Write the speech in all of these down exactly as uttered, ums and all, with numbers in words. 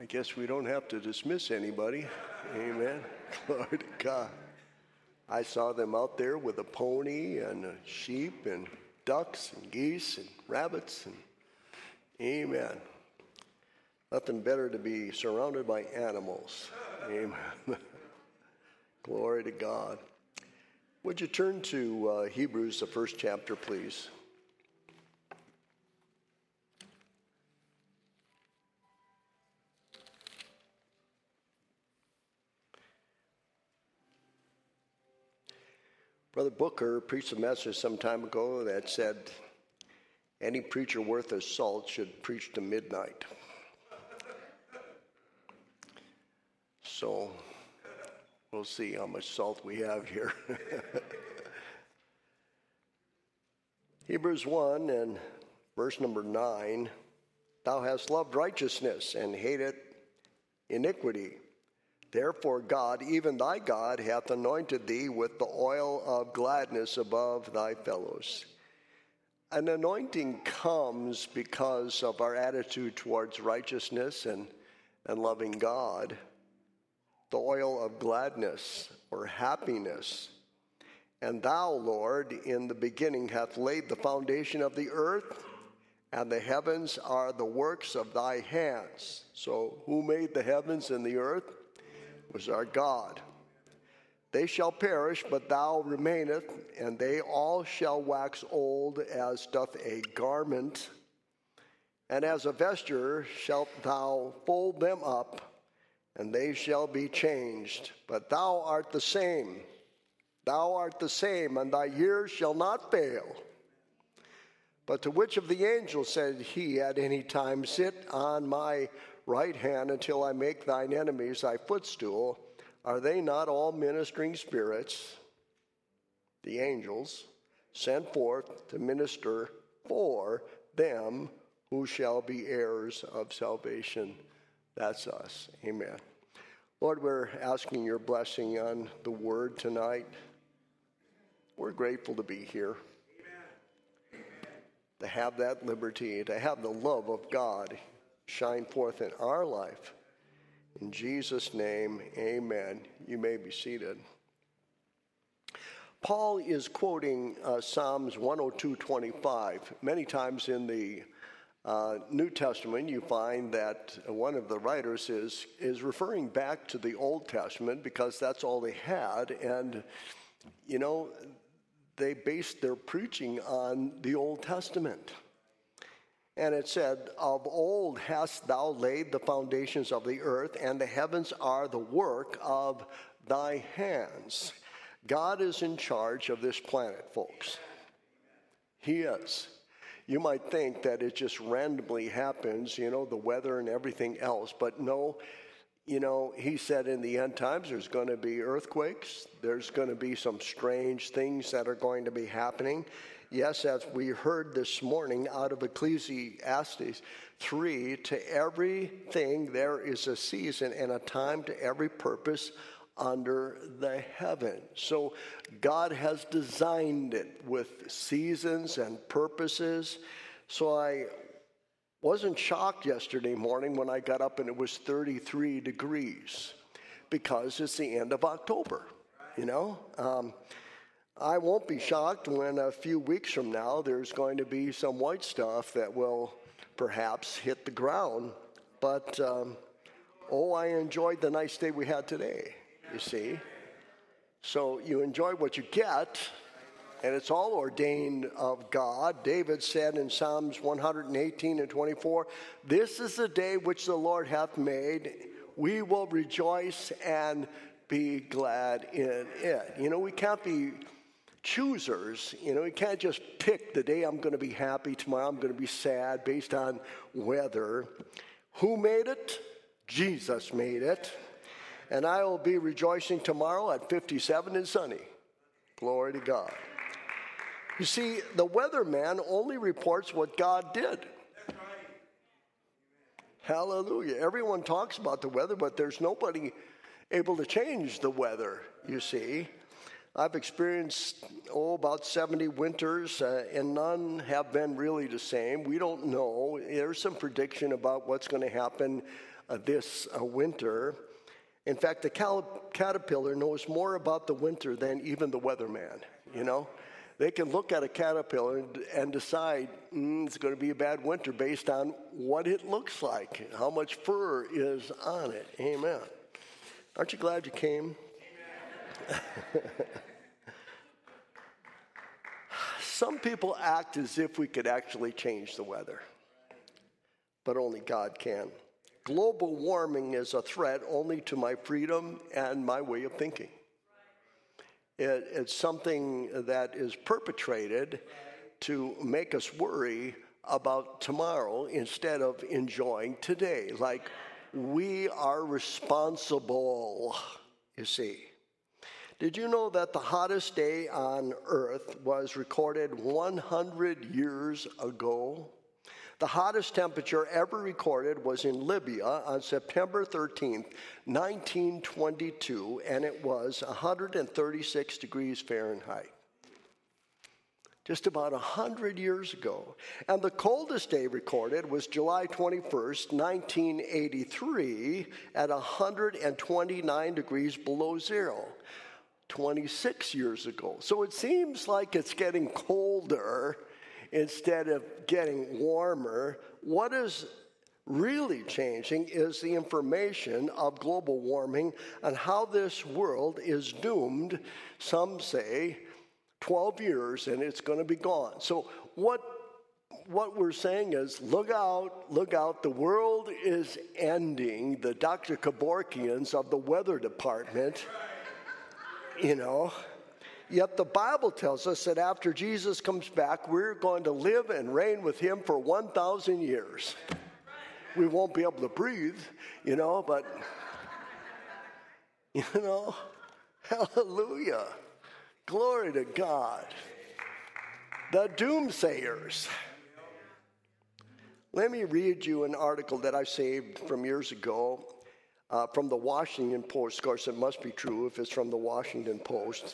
I guess we don't have to dismiss anybody. Amen. Glory to God. I saw them out there with a pony and a sheep and ducks and geese and rabbits. And amen. Nothing better to be surrounded by animals. Amen. Glory to God. Would you turn to uh, Hebrews, the first chapter, please? Brother Booker preached a message some time ago that said, any preacher worth his salt should preach to midnight. So we'll see how much salt we have here. Hebrews one and verse number nine, thou hast loved righteousness and hated iniquity. Therefore God, even thy God, hath anointed thee with the oil of gladness above thy fellows. An anointing comes because of our attitude towards righteousness and, and loving God. The oil of gladness or happiness. And thou, Lord, in the beginning hath laid the foundation of the earth, and the heavens are the works of thy hands. So who made the heavens and the earth? It was our God. They shall perish, but thou remainest, and they all shall wax old as doth a garment. And as a vesture shalt thou fold them up, and they shall be changed. But thou art the same. Thou art the same, and thy years shall not fail. But to which of the angels said he at any time, sit on my right hand until I make thine enemies thy footstool? Are they not all ministering spirits, the angels, sent forth to minister for them who shall be heirs of salvation? That's us. Amen. Lord, we're asking your blessing on the word tonight. We're grateful to be here. Amen. To have that liberty, to have the love of God shine forth in our life. In Jesus' name, amen. You may be seated. Paul is quoting uh, Psalms one oh two twenty-five. Many times in the Uh, New Testament, you find that one of the writers is is referring back to the Old Testament because that's all they had, and you know they based their preaching on the Old Testament. And it said, "Of old hast thou laid the foundations of the earth, and the heavens are the work of thy hands." God is in charge of this planet, folks. He is. You might think that it just randomly happens, you know, the weather and everything else. But no, you know, he said in the end times there's going to be earthquakes. There's going to be some strange things that are going to be happening. Yes, as we heard this morning out of Ecclesiastes three, to everything there is a season and a time to every purpose under the heaven. So God has designed it with seasons and purposes. So I wasn't shocked yesterday morning when I got up and it was thirty-three degrees because it's the end of October, you know. Um, I won't be shocked when a few weeks from now there's going to be some white stuff that will perhaps hit the ground. But, um, oh, I enjoyed the nice day we had today. You see, so you enjoy what you get, and it's all ordained of God. David said in Psalms one eighteen and twenty-four, this is the day which the Lord hath made. We will rejoice and be glad in it. You know, we can't be choosers. You know, we can't just pick the day I'm going to be happy, tomorrow I'm going to be sad based on weather. Who made it? Jesus made it. And I will be rejoicing tomorrow at fifty-seven and sunny. Glory to God. You see, the weatherman only reports what God did. That's right. Hallelujah. Everyone talks about the weather, but there's nobody able to change the weather, you see. I've experienced, oh, about seventy winters, uh, and none have been really the same. We don't know. There's some prediction about what's going to happen uh, this uh, winter. In fact, the cal- caterpillar knows more about the winter than even the weatherman, you know. They can look at a caterpillar and, and decide mm, it's going to be a bad winter based on what it looks like, how much fur is on it. Amen. Aren't you glad you came? Some people act as if we could actually change the weather, but only God can. Global warming is a threat only to my freedom and my way of thinking. It, it's something that is perpetrated to make us worry about tomorrow instead of enjoying today. Like, we are responsible, you see. Did you know that the hottest day on Earth was recorded one hundred years ago? The hottest temperature ever recorded was in Libya on September thirteenth, nineteen twenty-two, and it was one hundred thirty-six degrees Fahrenheit. Just about one hundred years ago. And the coldest day recorded was July twenty-first, nineteen eighty-three, at one hundred twenty-nine degrees below zero. twenty-six years ago. So it seems like it's getting colder instead of getting warmer. What is really changing is the information of global warming and how this world is doomed, some say, twelve years and it's going to be gone. So what what we're saying is, look out, look out, the world is ending. The Doctor Kevorkians of the weather department, you know. Yet the Bible tells us that after Jesus comes back, we're going to live and reign with him for one thousand years. We won't be able to breathe, you know, but, you know, hallelujah. Glory to God. The doomsayers. Let me read you an article that I saved from years ago uh, from the Washington Post. Of course, it must be true if it's from the Washington Post.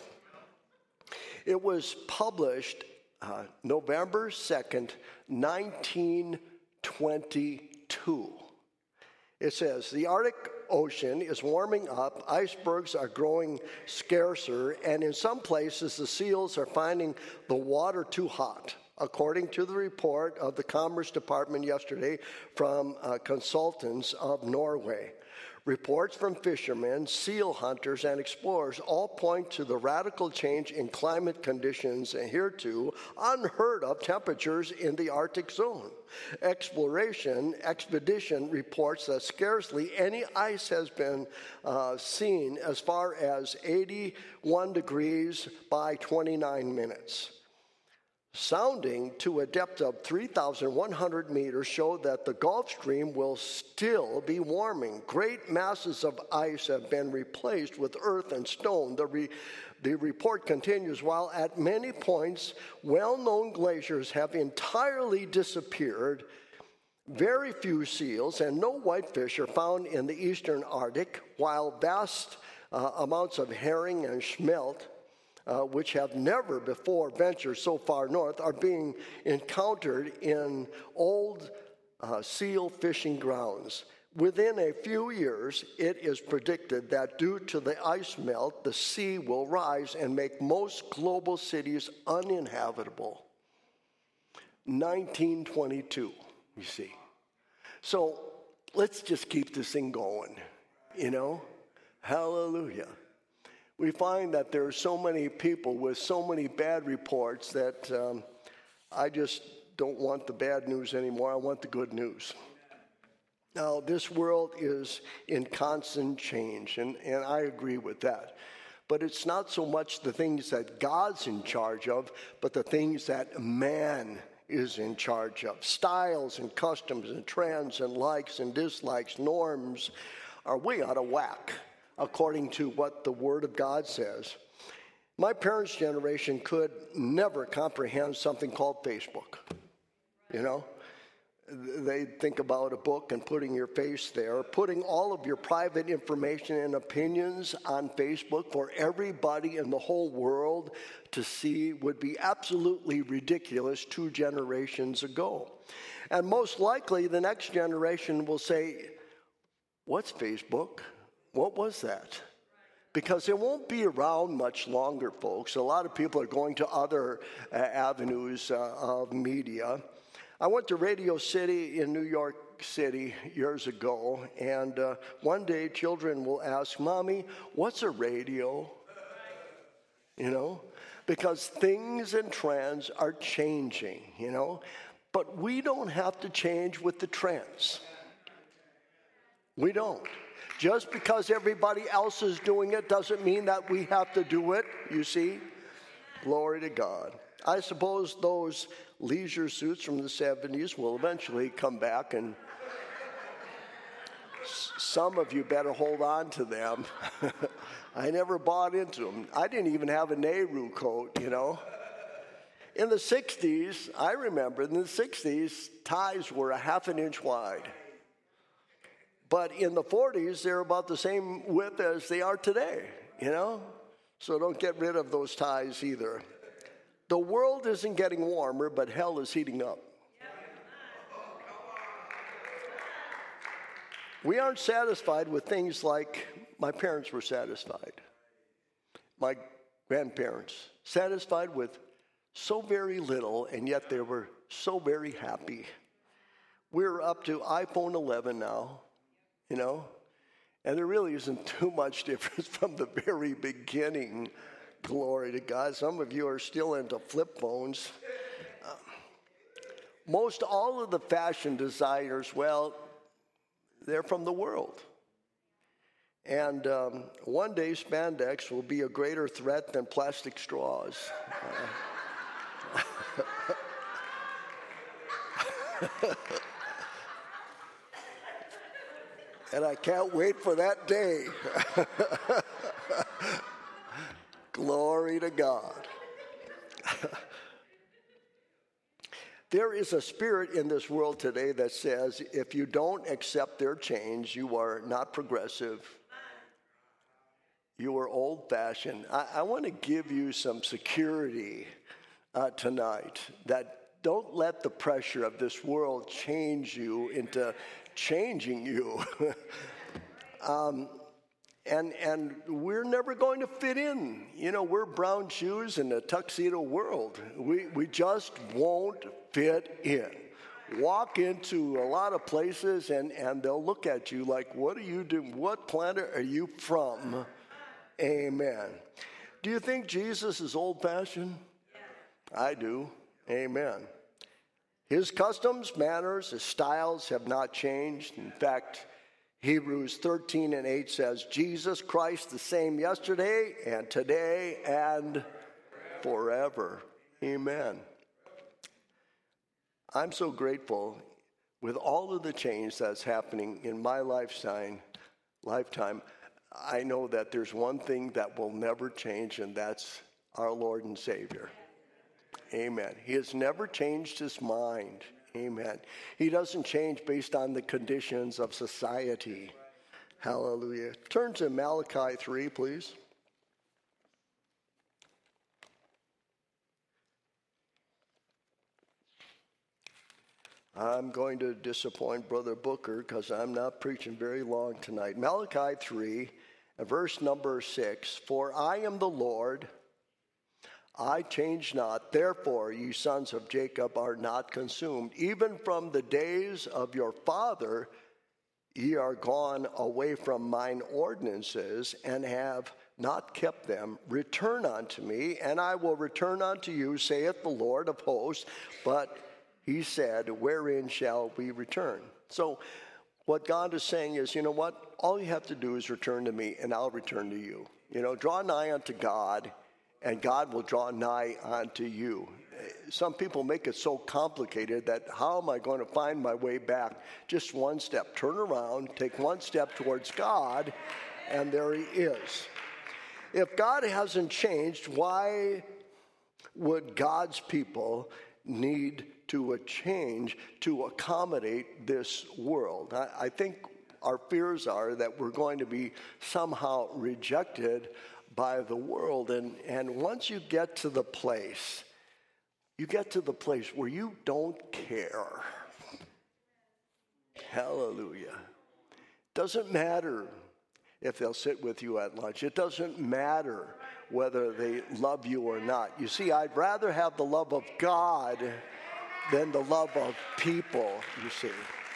It was published uh, November second, nineteen twenty-two. It says, the Arctic Ocean is warming up, icebergs are growing scarcer, and in some places the seals are finding the water too hot, according to the report of the Commerce Department yesterday from uh, consultants of Norway. Reports from fishermen, seal hunters, and explorers all point to the radical change in climate conditions and hereto unheard of temperatures in the Arctic zone. Exploration Expedition reports that scarcely any ice has been uh, seen as far as eighty-one degrees by twenty-nine minutes. Sounding to a depth of three thousand one hundred meters showed that the Gulf Stream will still be warming. Great masses of ice have been replaced with earth and stone. The, re, the report continues, while at many points well-known glaciers have entirely disappeared, very few seals and no whitefish are found in the eastern Arctic, while vast uh, amounts of herring and smelt, Uh, which have never before ventured so far north, are being encountered in old uh, seal fishing grounds. Within a few years, it is predicted that due to the ice melt, the sea will rise and make most global cities uninhabitable. nineteen twenty-two, you see. So let's just keep this thing going, you know? Hallelujah. We find that there are so many people with so many bad reports that um, I just don't want the bad news anymore. I want the good news. Now, this world is in constant change, and, and I agree with that. But it's not so much the things that God's in charge of, but the things that man is in charge of. Styles and customs and trends and likes and dislikes, norms are way out of whack, according to what the Word of God says. My parents' generation could never comprehend something called Facebook. You know, They think about a book and putting your face there, putting all of your private information and opinions on Facebook for everybody in the whole world to see would be absolutely ridiculous two generations ago. And most likely the next generation will say, what's Facebook? What was that? Because it won't be around much longer, folks. A lot of people are going to other uh, avenues uh, of media. I went to Radio City in New York City years ago, and uh, one day children will ask, Mommy, what's a radio? You know, because things and trends are changing, you know. But we don't have to change with the trends. We don't. Just because everybody else is doing it doesn't mean that we have to do it, you see. Glory to God. I suppose those leisure suits from the seventies will eventually come back, and some of you better hold on to them. I never bought into them. I didn't even have a Nehru coat, you know. In the sixties, I remember, in the sixties, ties were a half an inch wide. But in the forties, they're about the same width as they are today, you know? So don't get rid of those ties either. The world isn't getting warmer, but hell is heating up. We aren't satisfied with things like my parents were satisfied. My grandparents, satisfied with so very little, and yet they were so very happy. We're up to iPhone eleven now. You know, and there really isn't too much difference from the very beginning. Glory to God. Some of you are still into flip phones. Uh, most all of the fashion designers, well, they're from the world. And um, one day spandex will be a greater threat than plastic straws. Uh, And I can't wait for that day. Glory to God. There is a spirit in this world today that says if you don't accept their change, you are not progressive. You are old-fashioned. I, I want to give you some security uh, tonight that don't let the pressure of this world change you into changing you. um, and and we're never going to fit in. You know, we're brown shoes in a tuxedo world. We we just won't fit in. Walk into a lot of places and, and they'll look at you like, what are you doing? What planet are you from? Amen. Do you think Jesus is old-fashioned? I do. Amen. His customs, manners, his styles have not changed. In fact, Hebrews thirteen and eight says, Jesus Christ the same yesterday and today and forever. Amen. I'm so grateful with all of the change that's happening in my lifetime, lifetime. I know that there's one thing that will never change, and that's our Lord and Savior. Amen. He has never changed his mind. Amen. He doesn't change based on the conditions of society. Hallelujah. Turn to Malachi three, please. I'm going to disappoint Brother Booker because I'm not preaching very long tonight. Malachi three, verse number six. For I am the Lord, I change not, therefore ye sons of Jacob are not consumed. Even from the days of your father ye are gone away from mine ordinances, and have not kept them. Return unto me, and I will return unto you, saith the Lord of hosts. But he said, wherein shall we return? So what God is saying is, you know what? All you have to do is return to me, and I'll return to you. You know, draw nigh unto God, and God will draw nigh unto you. Some people make it so complicated that how am I going to find my way back? Just one step. Turn around, take one step towards God, and there he is. If God hasn't changed, why would God's people need to a change to accommodate this world. I, I think our fears are that we're going to be somehow rejected by the world. And, and once you get to the place, you get to the place where you don't care. Hallelujah. Doesn't matter if they'll sit with you at lunch. It doesn't matter whether they love you or not. You see, I'd rather have the love of God than the love of people, you see.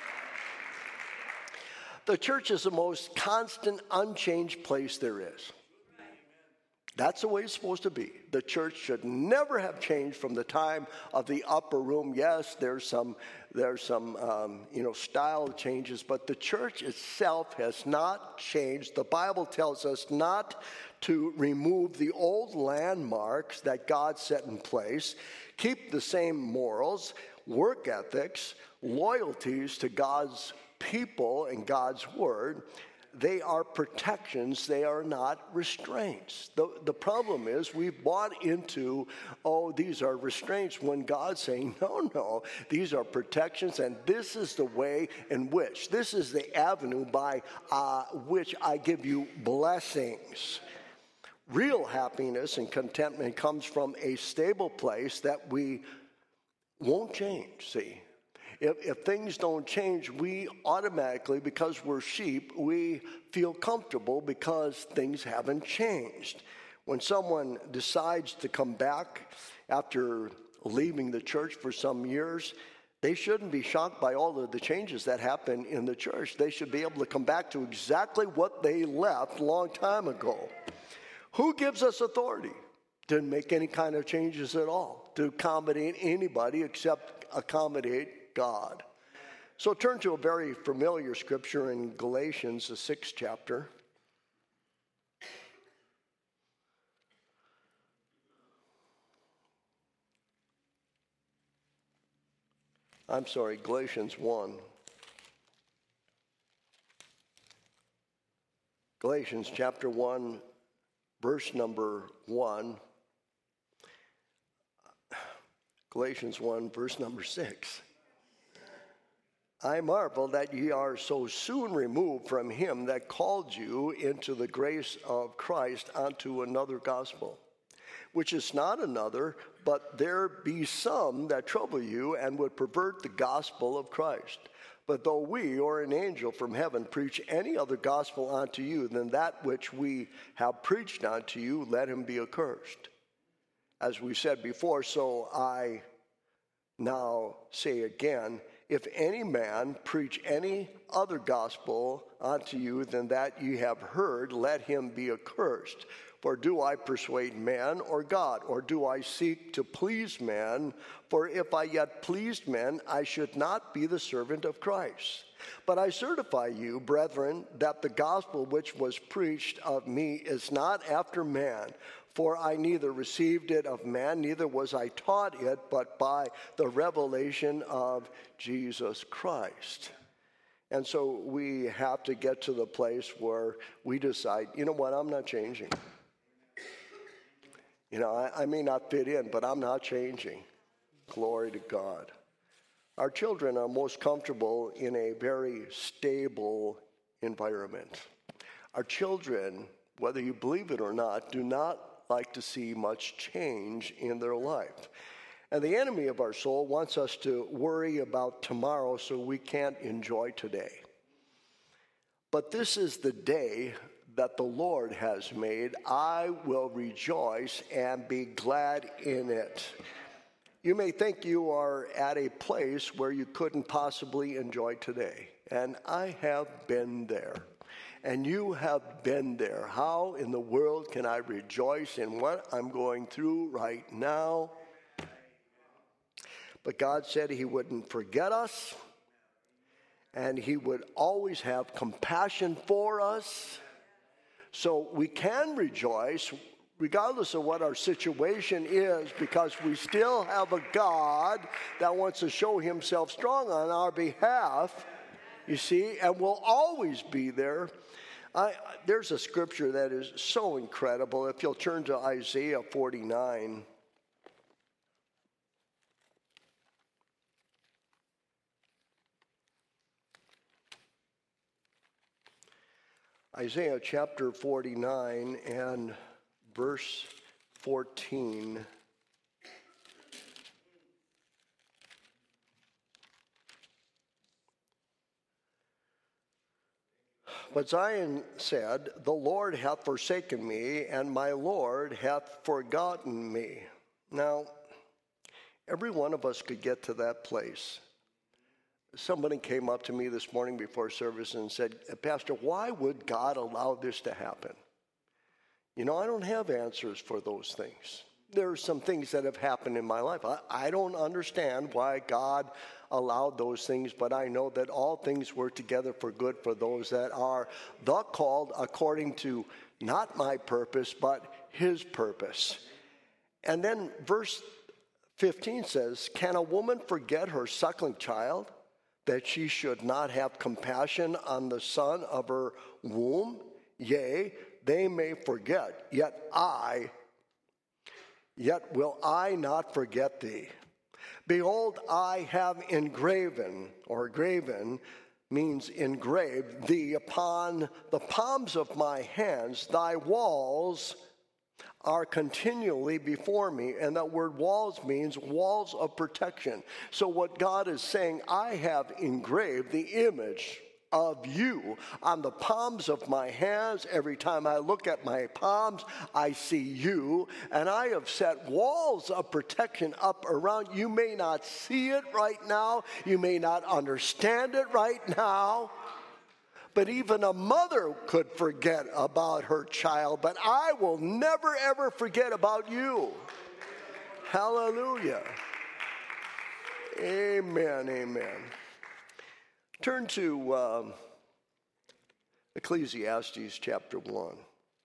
The church is the most constant, unchanged place there is. That's the way it's supposed to be. The church should never have changed from the time of the upper room. Yes, there's some, there's some, um, you know, style changes, but the church itself has not changed. The Bible tells us not to remove the old landmarks that God set in place, keep the same morals, work ethics, loyalties to God's people and God's word. They are protections. They are not restraints. The, the problem is we've bought into, oh, these are restraints, when God's saying, no, no, these are protections, and this is the way in which, this is the avenue by uh, which I give you blessings. Real happiness and contentment comes from a stable place that we won't change, see. If, if things don't change, we automatically, because we're sheep, we feel comfortable because things haven't changed. When someone decides to come back after leaving the church for some years, they shouldn't be shocked by all of the changes that happen in the church. They should be able to come back to exactly what they left a long time ago. Who gives us authority to make any kind of changes at all, to accommodate anybody except accommodate God? So turn to a very familiar scripture in Galatians, the sixth chapter. I'm sorry, Galatians one. Galatians chapter one, verse number one. Galatians one, verse number six. I marvel that ye are so soon removed from him that called you into the grace of Christ unto another gospel, which is not another, but there be some that trouble you and would pervert the gospel of Christ. But though we or an angel from heaven preach any other gospel unto you than that which we have preached unto you, let him be accursed. As we said before, so I now say again, if any man preach any other gospel unto you than that ye have heard, let him be accursed. For do I persuade man or God, or do I seek to please man? For if I yet pleased men, I should not be the servant of Christ. But I certify you, brethren, that the gospel which was preached of me is not after man. For I neither received it of man, neither was I taught it, but by the revelation of Jesus Christ. And so we have to get to the place where we decide, you know what, I'm not changing. You know, I, I may not fit in, but I'm not changing. Glory to God. Our children are most comfortable in a very stable environment. Our children, whether you believe it or not, do not like to see much change in their life. And the enemy of our soul wants us to worry about tomorrow so we can't enjoy today. But this is the day that the Lord has made. I will rejoice and be glad in it. You may think you are at a place where you couldn't possibly enjoy today. And I have been there. And you have been there. How in the world can I rejoice in what I'm going through right now? But God said he wouldn't forget us, and he would always have compassion for us. So we can rejoice regardless of what our situation is, because we still have a God that wants to show himself strong on our behalf, you see, and will always be there. I, there's a scripture that is so incredible. If you'll turn to Isaiah forty-nine. Isaiah chapter forty-nine and verse fourteen. But Zion said, the Lord hath forsaken me, and my Lord hath forgotten me. Now, every one of us could get to that place. Somebody came up to me this morning before service and said, Pastor, why would God allow this to happen? You know, I don't have answers for those things. There are some things that have happened in my life. I, I don't understand why God allowed those things, but I know that all things work together for good for those that are the called according to not my purpose, but his purpose. And then verse fifteen says, can a woman forget her suckling child, that she should not have compassion on the son of her womb? Yea, they may forget, yet I, yet will I not forget thee. Behold, I have engraven, or graven means engraved, thee upon the palms of my hands. Thy walls are continually before me. And that word walls means walls of protection. So what God is saying, I have engraved the image of you on the palms of my hands. Every time I look at my palms, I see you, and I have set walls of protection up around. You may not see it right now. You may not understand it right now. But even a mother could forget about her child, but I will never, ever forget about you. Hallelujah. Amen, amen. Turn to um, Ecclesiastes chapter one.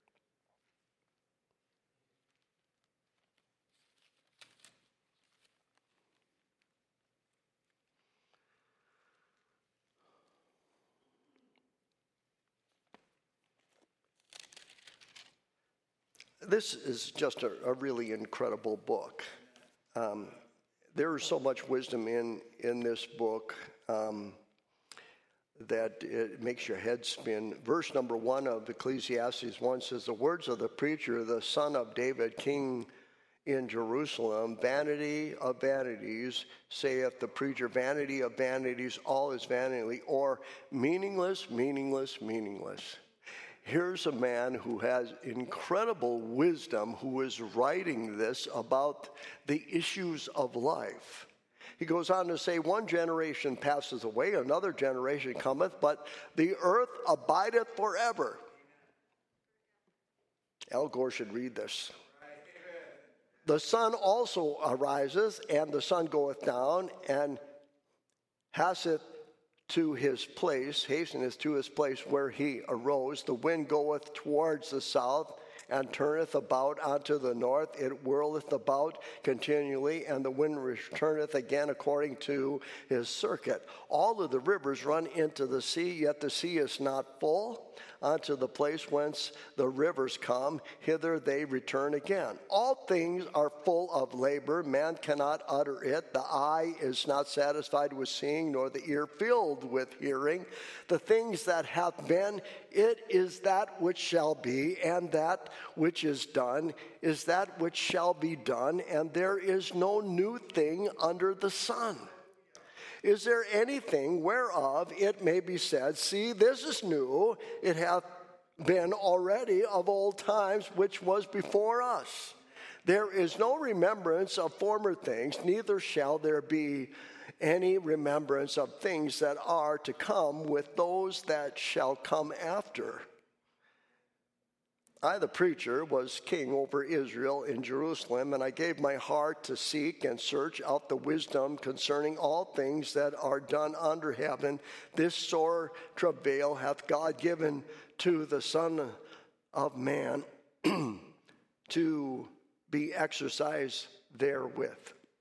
This is just a, a really incredible book. Um, there is so much wisdom in, in this book. Um, that it makes your head spin. Verse number one of Ecclesiastes one says, the words of the preacher, the son of David, king in Jerusalem, vanity of vanities, saith the preacher, vanity of vanities, all is vanity, or meaningless, meaningless, meaningless. Here's a man who has incredible wisdom, who is writing this about the issues of life. He goes on to say, one generation passes away, another generation cometh, but the earth abideth forever. Al Gore should read this. The sun also arises, and the sun goeth down, and hasteth to his place, hasteneth to his place where he arose. The wind goeth towards the south, and turneth about unto the north. It whirleth about continually, and the wind returneth again according to his circuit. All of the rivers run into the sea, yet the sea is not full. Unto the place whence the rivers come, hither they return again. All things are full of labor, man cannot utter it. The eye is not satisfied with seeing, nor the ear filled with hearing. The things that hath been, it is that which shall be, and that which is done is that which shall be done, and there is no new thing under the sun. Is there anything whereof it may be said, see, this is new, it hath been already of old times, which was before us? There is no remembrance of former things, neither shall there be any remembrance of things that are to come with those that shall come after. I, the preacher, was king over Israel in Jerusalem, and I gave my heart to seek and search out the wisdom concerning all things that are done under heaven. This sore travail hath God given to the Son of Man to be exercised therewith.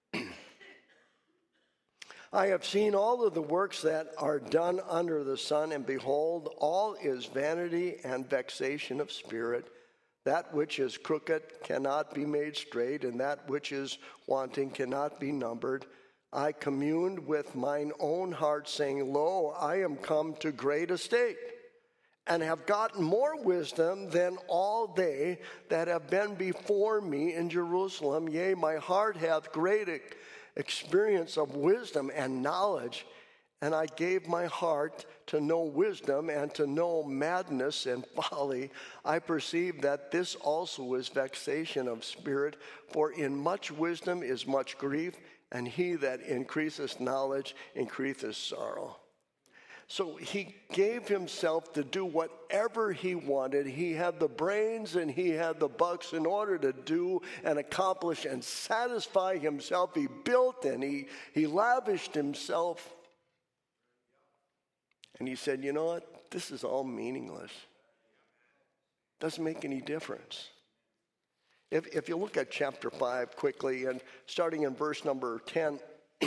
I have seen all of the works that are done under the sun, and behold, all is vanity and vexation of spirit. That which is crooked cannot be made straight, and that which is wanting cannot be numbered. I communed with mine own heart, saying, Lo, I am come to great estate, and have gotten more wisdom than all they that have been before me in Jerusalem. Yea, my heart hath great experience of wisdom and knowledge, and I gave my heart to know wisdom and to know madness and folly. I perceive that this also is vexation of spirit, for in much wisdom is much grief, and he that increaseth knowledge increaseth sorrow. So he gave himself to do whatever he wanted. He had the brains and he had the bucks in order to do and accomplish and satisfy himself. He built and he, he lavished himself. And he said, you know what? This is all meaningless. Doesn't make any difference. If, if you look at chapter five quickly, and starting in verse number ten,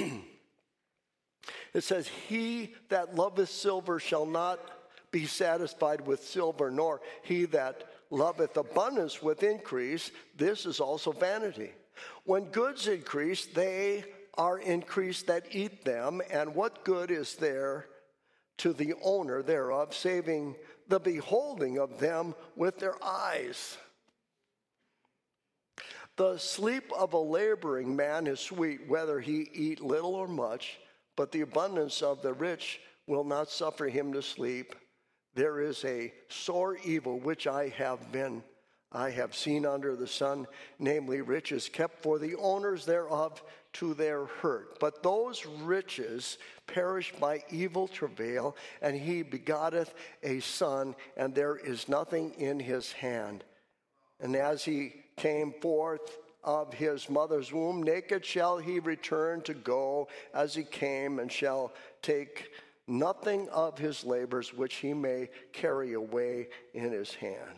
it says, he that loveth silver shall not be satisfied with silver, nor he that loveth abundance with increase. This is also vanity. When goods increase, they are increased that eat them, and what good is there to the owner thereof, saving the beholding of them with their eyes? The sleep of a laboring man is sweet, whether he eat little or much, but the abundance of the rich will not suffer him to sleep. There is a sore evil which I have been, I have seen under the sun, namely riches kept for the owners thereof to their hurt. But those riches perish by evil travail, and he begotteth a son, and there is nothing in his hand. And as he came forth of his mother's womb, naked shall he return to go as he came, and shall take nothing of his labors which he may carry away in his hand.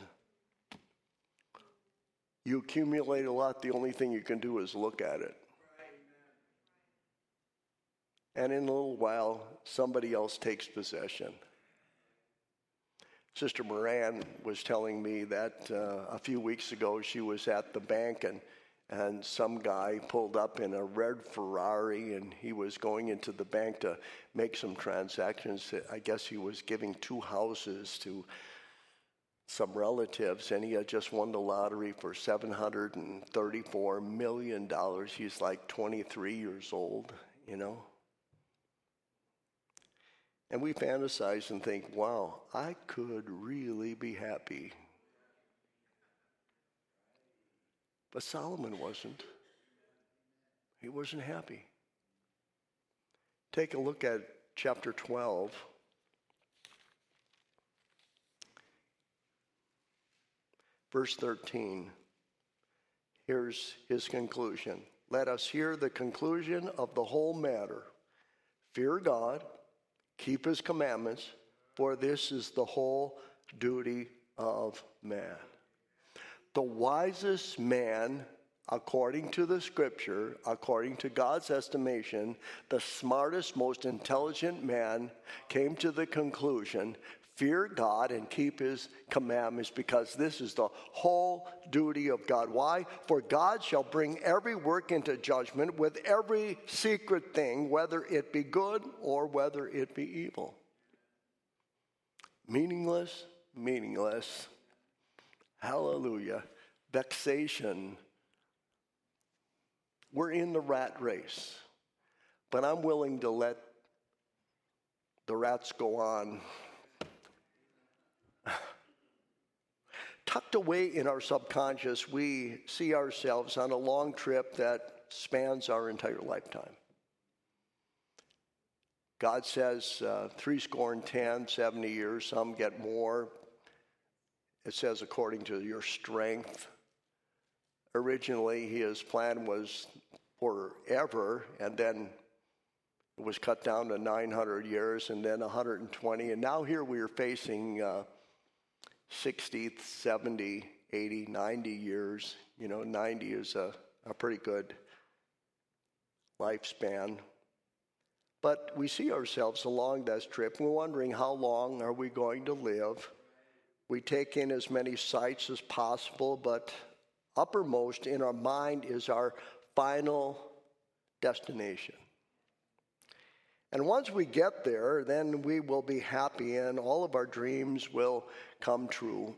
You accumulate a lot, the only thing you can do is look at it. And in a little while, somebody else takes possession. Sister Moran was telling me that uh, a few weeks ago she was at the bank, and and some guy pulled up in a red Ferrari, and he was going into the bank to make some transactions. I guess he was giving two houses to some relatives, and he had just won the lottery for seven hundred thirty-four million dollars. He's like twenty-three years old, you know. And we fantasize and think, wow, I could really be happy. But Solomon wasn't. He wasn't happy. Take a look at chapter twelve. Verse thirteen. Here's his conclusion. Let us hear the conclusion of the whole matter. Fear God, keep his commandments, for this is the whole duty of man. The wisest man, according to the scripture, according to God's estimation, the smartest, most intelligent man came to the conclusion, fear God and keep his commandments, because this is the whole duty of God. Why? For God shall bring every work into judgment with every secret thing, whether it be good or whether it be evil. Meaningless, meaningless. Hallelujah. Vexation. We're in the rat race, but I'm willing to let the rats go on. Tucked away in our subconscious, we see ourselves on a long trip that spans our entire lifetime. God says uh, three score and ten, seventy years, some get more. It says according to your strength. Originally, his plan was forever, and then it was cut down to nine hundred years, and then one hundred twenty. And now here we are facing uh, sixty, seventy, eighty, ninety years. You know, ninety is a, a pretty good lifespan. But we see ourselves along that trip. We're wondering, how long are we going to live? We take in as many sights as possible, but uppermost in our mind is our final destination. And once we get there, then we will be happy and all of our dreams will come true.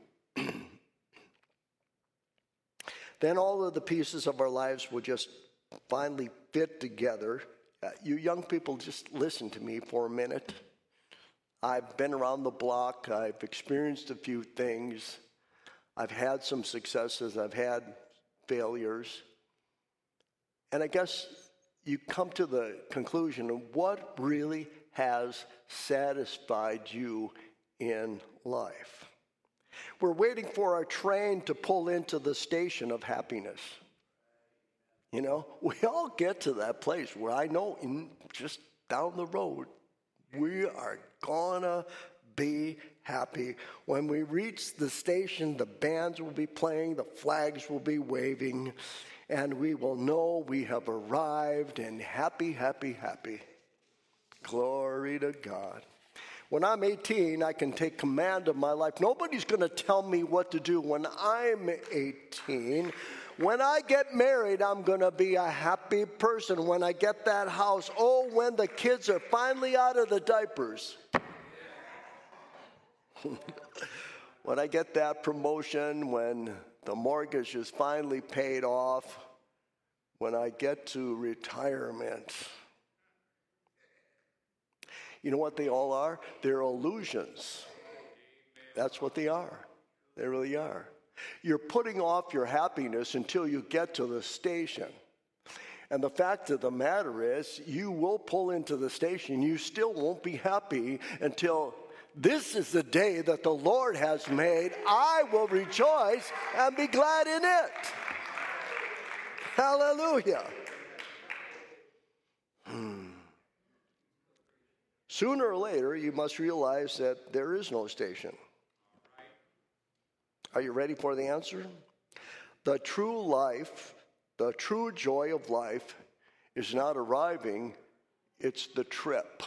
Then all of the pieces of our lives will just finally fit together. Uh, you young people, just listen to me for a minute. I've been around the block. I've experienced a few things. I've had some successes. I've had failures. And I guess you come to the conclusion of what really has satisfied you in life. We're waiting for our train to pull into the station of happiness. You know, we all get to that place where I know in, just down the road, we are gonna be happy. When we reach the station, the bands will be playing, the flags will be waving, and we will know we have arrived and happy, happy, happy. Glory to God. When I'm eighteen, I can take command of my life. Nobody's going to tell me what to do when I'm eighteen. When I get married, I'm going to be a happy person. When I get that house, oh, when the kids are finally out of the diapers. When I get that promotion, when the mortgage is finally paid off, when I get to retirement. You know what they all are? They're illusions. That's what they are. They really are. You're putting off your happiness until you get to the station. And the fact of the matter is, you will pull into the station. You still won't be happy until this is the day that the Lord has made. I will rejoice and be glad in it. Hallelujah. Hmm. Sooner or later, you must realize that there is no station. Are you ready for the answer? The true life, the true joy of life is not arriving, it's the trip.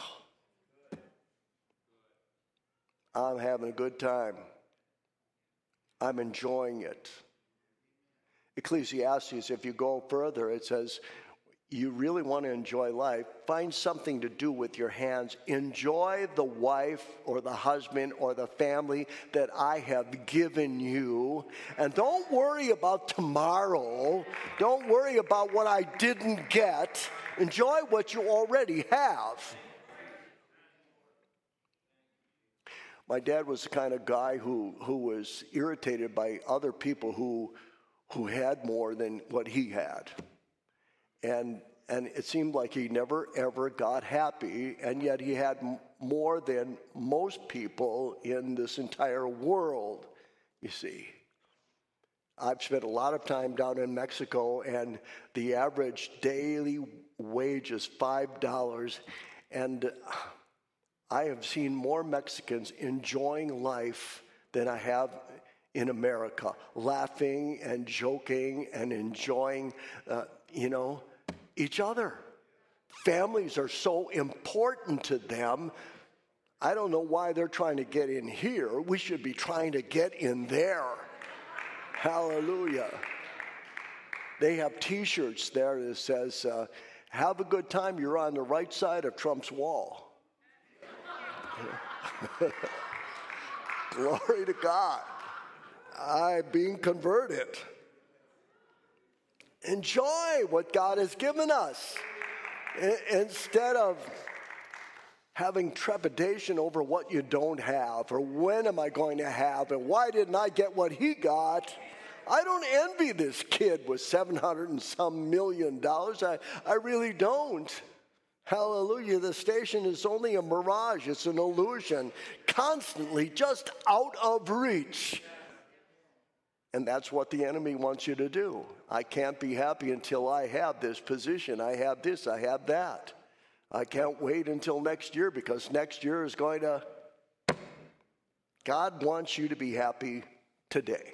I'm having a good time. I'm enjoying it. Ecclesiastes, if you go further, it says, you really want to enjoy life, find something to do with your hands. Enjoy the wife or the husband or the family that I have given you. And don't worry about tomorrow. Don't worry about what I didn't get. Enjoy what you already have. My dad was the kind of guy who, who was irritated by other people who, who had more than what he had. And and it seemed like he never, ever got happy, and yet he had m- more than most people in this entire world, you see. I've spent a lot of time down in Mexico, and the average daily wage is five dollars, and I have seen more Mexicans enjoying life than I have in America, laughing and joking and enjoying, uh, you know, each other. Families are so important to them. I don't know why they're trying to get in here. We should be trying to get in there. Hallelujah. They have T-shirts there that says, uh, have a good time, you're on the right side of Trump's wall. Glory to God. I'm being converted. Enjoy what God has given us. I- instead of having trepidation over what you don't have, or when am I going to have, and why didn't I get what he got? I don't envy this kid with seven hundred and some million dollars. I, I really don't. Hallelujah. The station is only a mirage. It's an illusion. Constantly just out of reach. And that's what the enemy wants you to do. I can't be happy until I have this position. I have this. I have that. I can't wait until next year because next year is going to... God wants you to be happy today.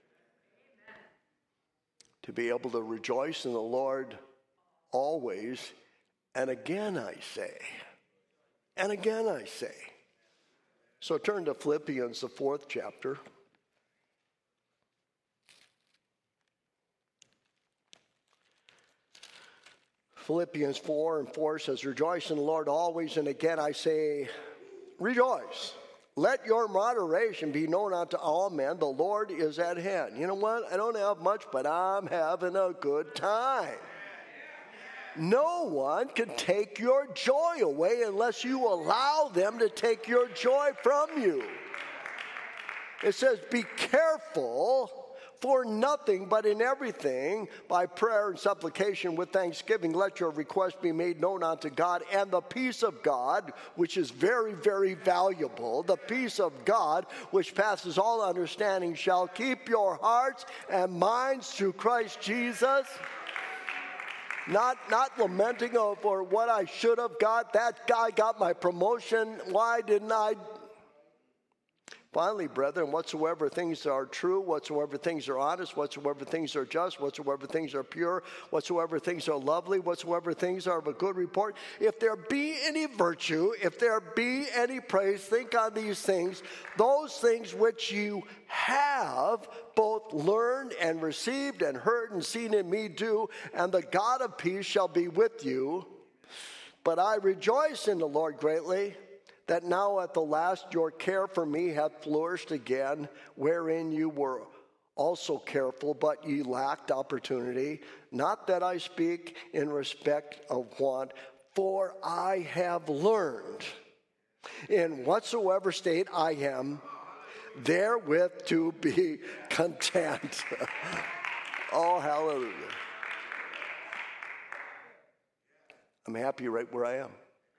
To be able to rejoice in the Lord always. And again I say, and again I say. So turn to Philippians, the fourth chapter. Philippians four and four says, rejoice in the Lord always, and again I say, rejoice. Let your moderation be known unto all men. The Lord is at hand. You know what? I don't have much, but I'm having a good time. No one can take your joy away unless you allow them to take your joy from you. It says, be careful for nothing, but in everything, by prayer and supplication with thanksgiving, let your request be made known unto God, and the peace of God, which is very, very valuable, the peace of God, which passes all understanding, shall keep your hearts and minds through Christ Jesus. Not, not lamenting over what I should have got. That guy got my promotion. Why didn't I? Finally, brethren, whatsoever things are true, whatsoever things are honest, whatsoever things are just, whatsoever things are pure, whatsoever things are lovely, whatsoever things are of a good report, if there be any virtue, if there be any praise, think on these things, those things which you have both learned and received and heard and seen in me do, and the God of peace shall be with you. But I rejoice in the Lord greatly, that now at the last your care for me hath flourished again, wherein you were also careful, but ye lacked opportunity. Not that I speak in respect of want, for I have learned in whatsoever state I am, therewith to be content. Oh, hallelujah. I'm happy right where I am.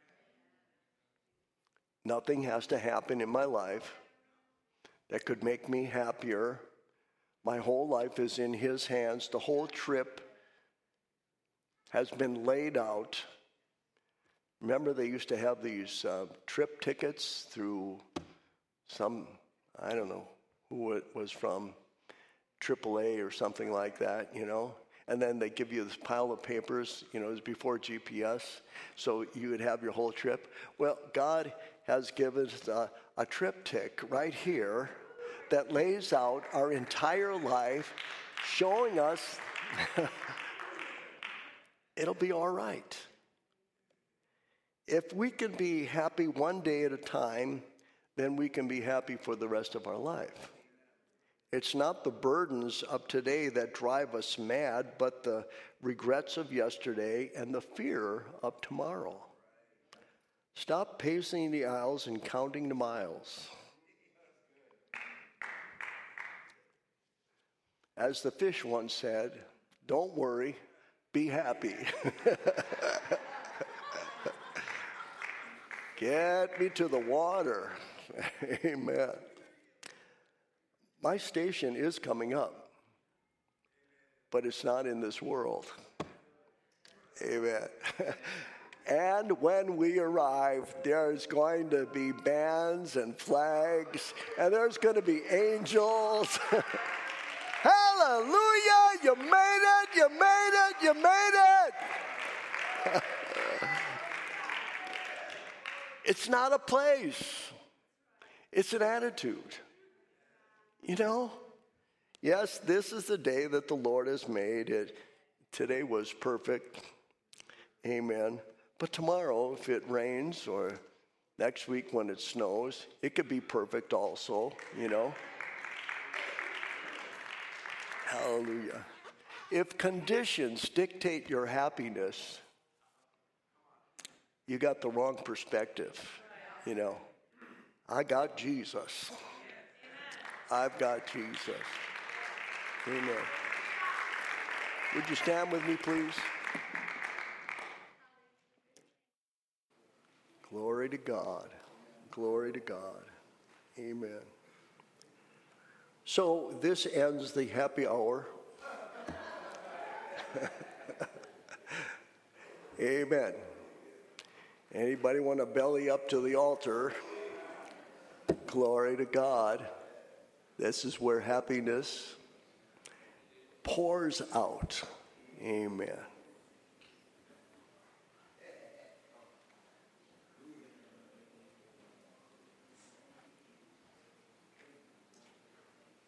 Nothing has to happen in my life that could make me happier. My whole life is in His hands. The whole trip has been laid out. Remember, they used to have these uh, trip tickets through some, I don't know who it was from, triple A or something like that, you know. And then they give you this pile of papers, you know, it was before G P S, so you would have your whole trip. Well, God has given us a, a triptych right here that lays out our entire life, showing us it'll be all right. If we can be happy one day at a time, then we can be happy for the rest of our life. It's not the burdens of today that drive us mad, but the regrets of yesterday and the fear of tomorrow. Stop pacing the aisles and counting the miles. As the fish once said, don't worry, be happy. Get me to the water. Amen. My station is coming up, but it's not in this world. Amen. And when we arrive, there's going to be bands and flags, and there's going to be angels. Hallelujah! You made it! You made it! You made it! It's not a place. It's an attitude. You know? Yes, this is the day that the Lord has made. It, today was perfect. Amen. But tomorrow, if it rains, or next week when it snows, it could be perfect also, you know. Hallelujah. If conditions dictate your happiness, you got the wrong perspective, you know. I got Jesus. I've got Jesus. Amen. Would you stand with me, please? Glory to God. Glory to God. Amen. So this ends the happy hour. Amen. Anybody want to belly up to the altar? Glory to God. This is where happiness pours out. Amen.